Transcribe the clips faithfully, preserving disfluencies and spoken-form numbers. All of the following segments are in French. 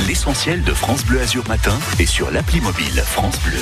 L'essentiel de France Bleu Azur Matin est sur l'appli mobile France Bleu.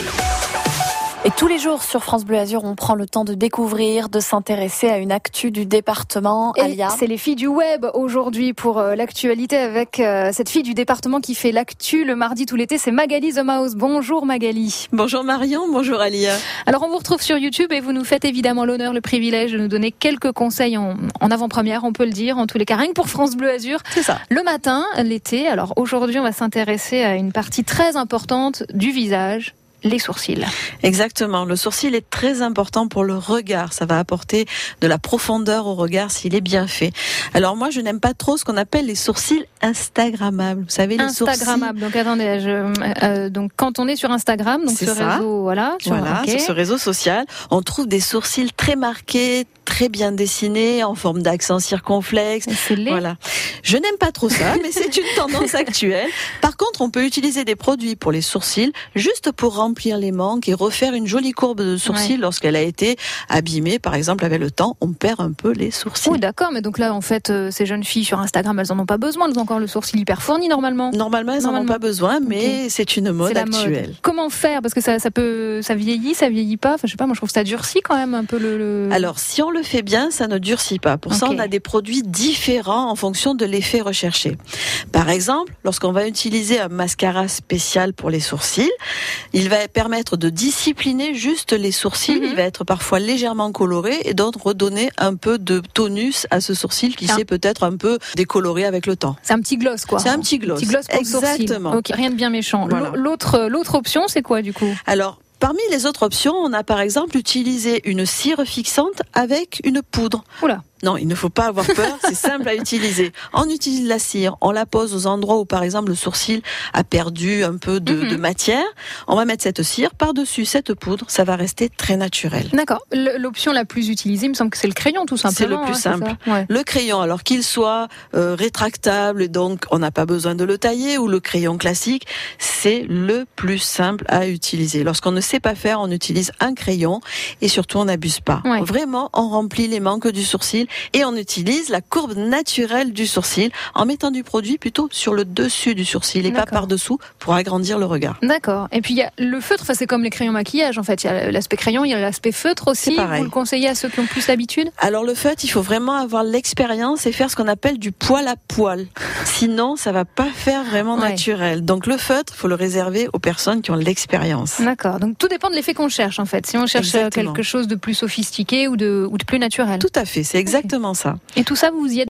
Et tous les jours sur France Bleu Azur, on prend le temps de découvrir, de s'intéresser à une actu du département. Et Alia, c'est les filles du web aujourd'hui pour euh, l'actualité avec euh, cette fille du département qui fait l'actu le mardi tout l'été, c'est Magali The Mouse. Bonjour Magali. Bonjour Marion, bonjour Alia. Alors on vous retrouve sur YouTube et vous nous faites évidemment l'honneur, le privilège de nous donner quelques conseils en, en avant-première, on peut le dire, en tous les cas, rien que pour France Bleu Azur. C'est ça. Le matin, l'été, alors aujourd'hui on va s'intéresser à une partie très importante du visage. Les sourcils. Exactement. Le sourcil est très important pour le regard. Ça va apporter de la profondeur au regard s'il est bien fait. Alors moi, je n'aime pas trop ce qu'on appelle les sourcils instagrammables. Vous savez, les Instagrammables. sourcils. Donc attendez, je, euh, donc quand on est sur Instagram, donc C'est ce ça. réseau, voilà, sur, Voilà, okay. sur ce réseau social, on trouve des sourcils très marqués, très bien dessinés, en forme d'accent circonflexe. C'est laid. Voilà. Je n'aime pas trop ça, mais c'est une tendance actuelle. Par contre, on peut utiliser des produits pour les sourcils, juste pour remplir les manques et refaire une jolie courbe de sourcils ouais. lorsqu'elle a été abîmée, par exemple, avec le temps, on perd un peu les sourcils. Oui, d'accord, mais donc là, en fait, euh, ces jeunes filles sur Instagram, elles en ont pas besoin, elles ont encore le sourcil hyper fourni normalement. Normalement, elles n'en ont pas besoin, mais okay. c'est une mode c'est actuelle. Mode. Comment faire ? Parce que ça, ça peut, ça vieillit, ça vieillit pas. Enfin, je sais pas, moi je trouve que ça durcit quand même un peu le. le... Alors, si on le fait bien, ça ne durcit pas. Pour okay. ça, on a des produits différents en fonction de l'effet recherché. Par exemple, lorsqu'on va utiliser un mascara spécial pour les sourcils, il va permettre de discipliner juste les sourcils. Mm-hmm. Il va être parfois légèrement coloré et donc redonner un peu de tonus à ce sourcil qui ah. s'est peut-être un peu décoloré avec le temps. C'est un petit gloss, quoi. C'est un petit gloss. Un petit gloss pour exactement. Le sourcil. Ok, rien de bien méchant. Voilà. L'autre, l'autre option, c'est quoi du coup ? Alors. Parmi les autres options, on a par exemple utilisé une cire fixante avec une poudre. Oula. Non, il ne faut pas avoir peur, c'est simple à utiliser. On utilise la cire, on la pose aux endroits où par exemple le sourcil a perdu un peu de, mm-hmm. de matière. On va mettre cette cire par-dessus cette poudre, ça va rester très naturel. D'accord. L'option la plus utilisée, il me semble que c'est le crayon tout simplement. C'est le plus hein, simple. Ouais. Le crayon, alors qu'il soit euh, rétractable, donc on n'a pas besoin de le tailler, ou le crayon classique, c'est le plus simple à utiliser. Lorsqu'on ne sait pas faire, on utilise un crayon et surtout on n'abuse pas. Ouais. Vraiment, on remplit les manques du sourcil et on utilise la courbe naturelle du sourcil en mettant du produit plutôt sur le dessus du sourcil et D'accord. pas par-dessous pour agrandir le regard. D'accord. Et puis il y a le feutre, enfin, c'est comme les crayons maquillage en fait. Il y a l'aspect crayon, il y a l'aspect feutre aussi. Vous le conseillez à ceux qui ont plus l'habitude ? Alors le feutre, il faut vraiment avoir l'expérience et faire ce qu'on appelle du poil à poil. Sinon, ça va pas faire vraiment ouais. naturel. Donc le feutre, il faut le réserver aux personnes qui ont l'expérience. D'accord. Donc tout dépend de l'effet qu'on cherche en fait. Si on cherche Exactement. quelque chose de plus sophistiqué ou de, ou de plus naturel. Tout à fait, c'est exactement ça. Et tout ça, vous y êtes